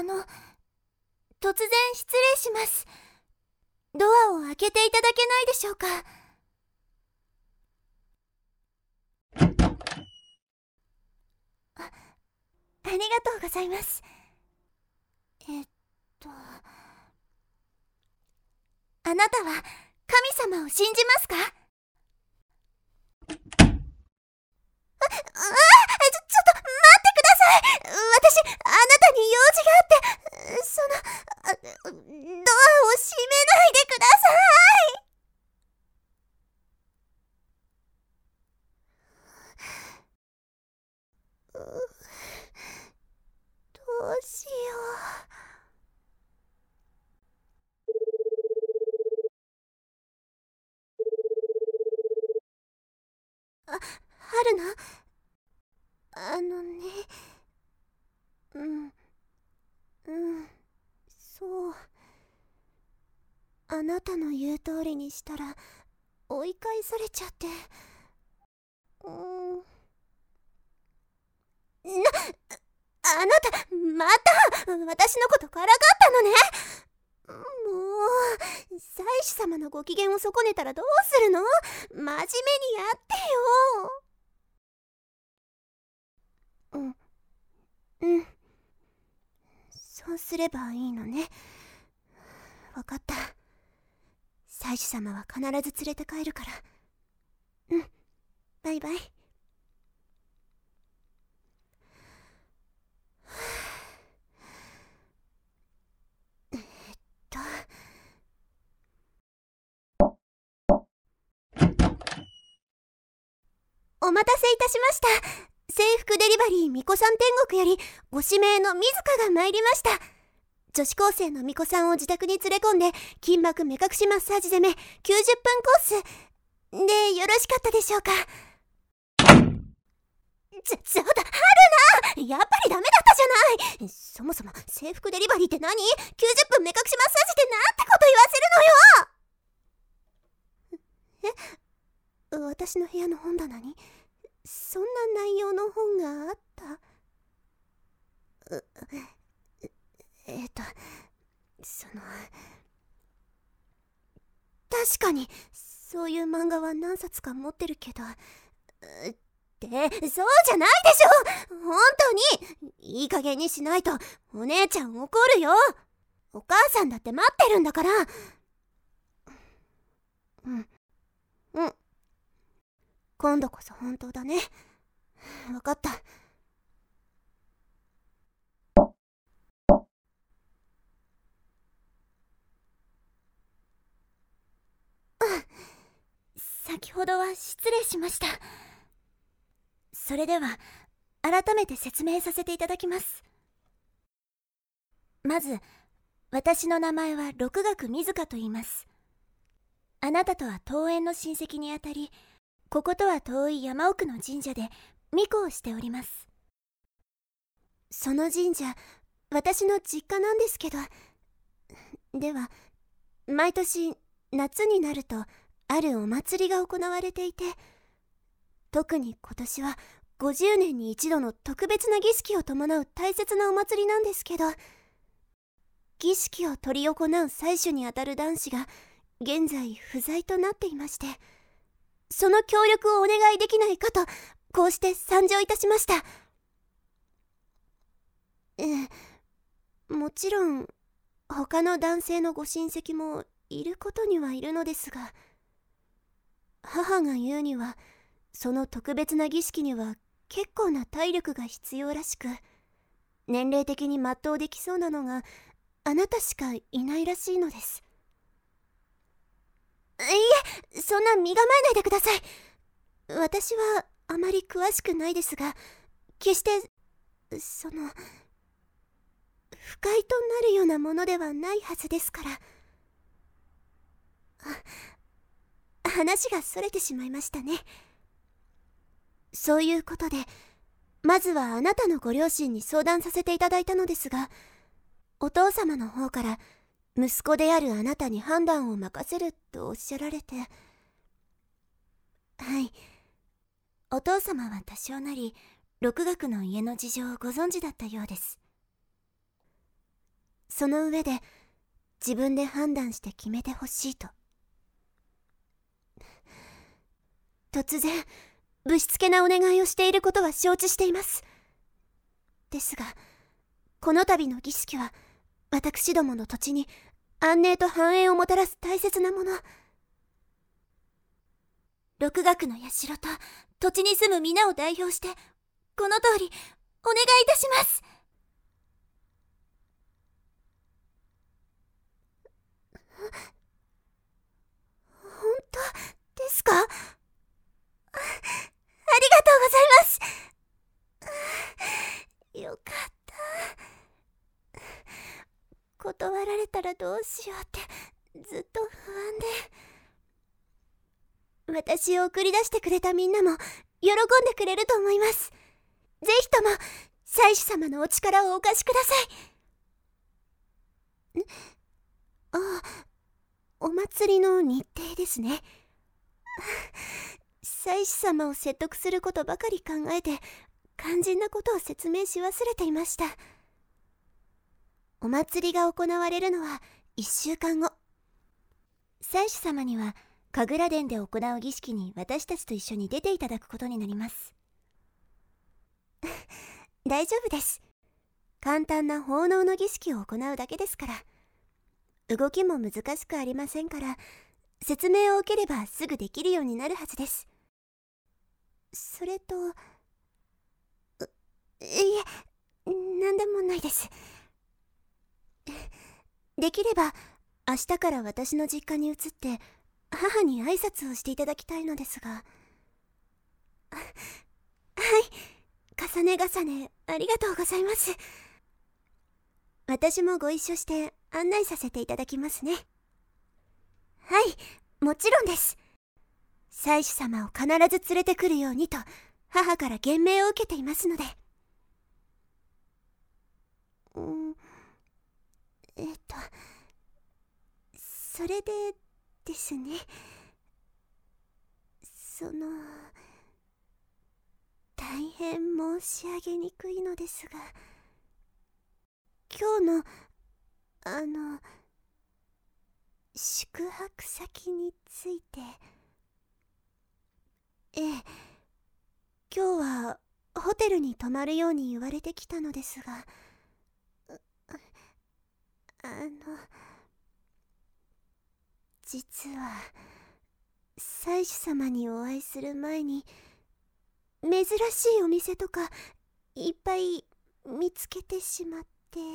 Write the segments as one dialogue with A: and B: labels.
A: 突然失礼します。ドアを開けていただけないでしょうか。ありがとうございます。あなたは神様を信じますか？ちょっと待ってください。私、あなたに用事があって、ドアを閉めないでください。どうしよう。春菜、そう。あなたの言う通りにしたら追い返されちゃって。あなた、また私のことからかったのね。もう、祭司様のご機嫌を損ねたらどうするの？真面目にやってよ。そうすればいいのね。わかった。祭司様は必ず連れて帰るから。バイバイ。お待たせいたしました。制服デリバリー巫女さん天国よりご指名の水香が参りました。女子高生の巫女さんを自宅に連れ込んで筋膜目隠しマッサージ攻め90分コースでよろしかったでしょうか。ちょっと春菜、やっぱりダメだったじゃない。そもそも制服デリバリーって何？ 90 分目隠しマッサージってなんてこと言わせるのよ。私の部屋の本棚にそんな内容の本があった？確かにそういう漫画は何冊か持ってるけど、そうじゃないでしょ。本当にいい加減にしないとお姉ちゃん怒るよ。お母さんだって待ってるんだから。今度こそ本当だね。わかった。先ほどは失礼しました。それでは改めて説明させていただきます。まず、私の名前は六学水香と言います。あなたとは遠縁の親戚にあたり、こことは遠い山奥の神社で巫女をしております。その神社、私の実家なんですけど、では毎年夏になるとあるお祭りが行われていて、特に今年は50年に一度の特別な儀式を伴う大切なお祭りなんですけど、儀式を執り行う祭主にあたる男子が現在不在となっていまして、その協力をお願いできないかと、こうして参上いたしました。もちろん他の男性のご親戚もいることにはいるのですが、母が言うにはその特別な儀式には結構な体力が必要らしく、年齢的に全うできそうなのがあなたしかいないらしいのです。いえ、そんな身構えないでください。私はあまり詳しくないですが、決して不快となるようなものではないはずですから。話がそれてしまいましたね。そういうことで、まずはあなたのご両親に相談させていただいたのですが、お父様の方から息子であるあなたに判断を任せるとおっしゃられて。はい、お父様は多少なり六学の家の事情をご存知だったようです。 その上で自分で判断して決めてほしいと。突然ぶしつけなお願いをしていることは承知しています。ですがこの度の儀式は私どもの土地に安寧と繁栄をもたらす大切なもの。六岳の社と土地に住む皆を代表してこの通りお願いいたします。本当ですか？ありがとうございます。よかった。断られたらどうしようってずっと不安で。私を送り出してくれたみんなも喜んでくれると思います。ぜひとも祭司様のお力をお貸しください。ああ、お祭りの日程ですね。祭司様を説得することばかり考えて肝心なことを説明し忘れていました。お祭りが行われるのは1週間後。祭司様には神楽殿で行う儀式に私たちと一緒に出ていただくことになります。大丈夫です。簡単な奉納の儀式を行うだけですから。動きも難しくありませんから、説明を受ければすぐできるようになるはずです。それと、いえ、なんでもないです。できれば明日から私の実家に移って母に挨拶をしていただきたいのですが。はい、重ね重ねありがとうございます。私もご一緒して案内させていただきますね。はい、もちろんです。祭司様を必ず連れてくるようにと母から厳命を受けていますので。それでですね、大変申し上げにくいのですが、今日の宿泊先について。ええ、今日はホテルに泊まるように言われてきたのですが、実は祭司様にお会いする前に珍しいお店とかいっぱい見つけてしまって。い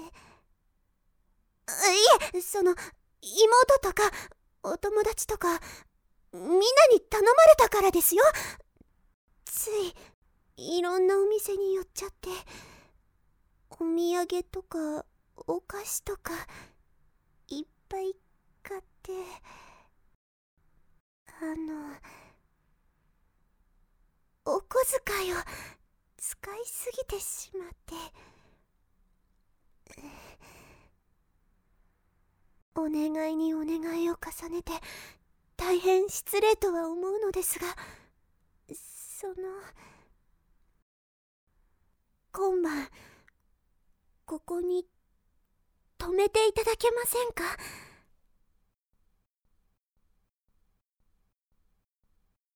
A: え、妹とかお友達とかみんなに頼まれたからですよ。ついいろんなお店に寄っちゃって、お土産とかお菓子とかいっぱい買って。お小遣いを使いすぎてしまって。お願いにお願いを重ねて大変失礼とは思うのですが、今晩ここに泊めていただけませんか？